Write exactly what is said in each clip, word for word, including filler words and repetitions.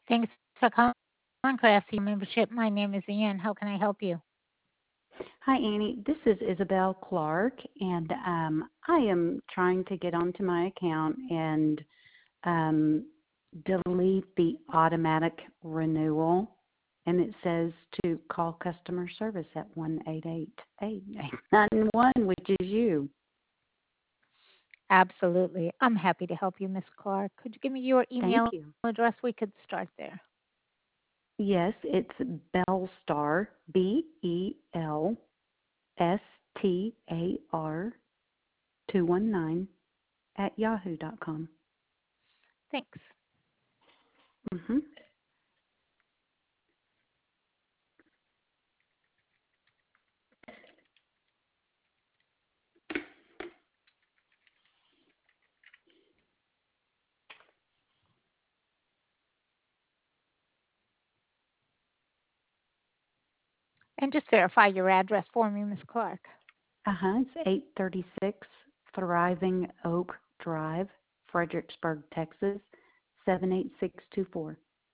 Thanks for calling Craftsy Membership. My name is Ian. How can I help you? Hi, Annie. This is Isabel Clark, and um, I am trying to get onto my account and um, delete the automatic renewal. And it says to call customer service at one eight eight, eight eight nine one, which is you. Absolutely. I'm happy to help you, Miss Clark. Could you give me your Thank email you. address? We could start there. Yes, it's Belstar, B E L S T A R two one nine at yahoo dot com. Thanks. Mm-hmm. And just verify your address for me, Miss Clark. Uh-huh. It's eight thirty-six Thriving Oak Drive, Fredericksburg, Texas, seven eight six two four.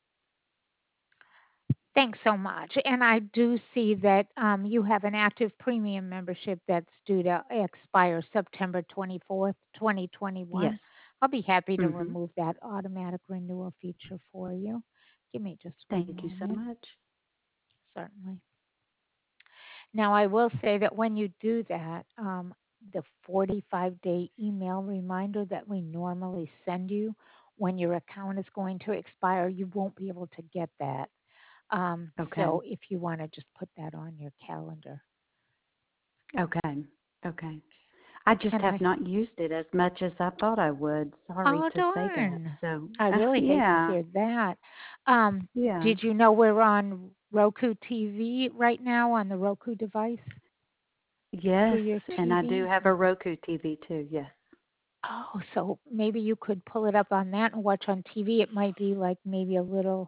Thanks so much. And I do see that um, you have an active premium membership that's due to expire September twenty-fourth, twenty Yes. twenty-one. I'll be happy to Mm-hmm. remove that automatic renewal feature for you. Give me just one Thank you so moment. much. Certainly. Now, I will say that when you do that, um, the forty-five day email reminder that we normally send you when your account is going to expire, you won't be able to get that. Um, Okay. so if you want to just put that on your calendar. Okay. Okay. I just And have I, not used it as much as I thought I would. Sorry oh, to say that. darn. So, I uh, really hate to yeah. hear that. Um, Yeah. did you know we're on Roku T V right now on the Roku device Yes. through your And I do T V? have a Roku T V too. Yes. Oh, so maybe you could pull it up on that and watch on T V. It might be like maybe a little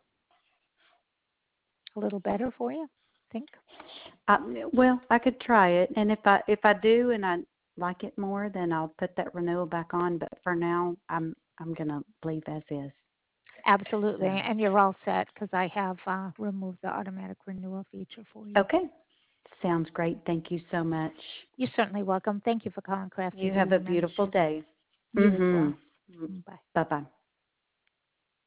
a little better for you. Think? Uh, well, I could try it, and if I if I do and I like it more, then I'll put that renewal back on. But for now, I'm I'm gonna leave as is. Absolutely. So, And you're all set because I have uh, removed the automatic renewal feature for you. okay, sounds great. Thank you so much. You're certainly welcome. Thank you for calling Crafty You have a Beauty beautiful Membership. day. You as well. Mhm. Bye. Bye bye.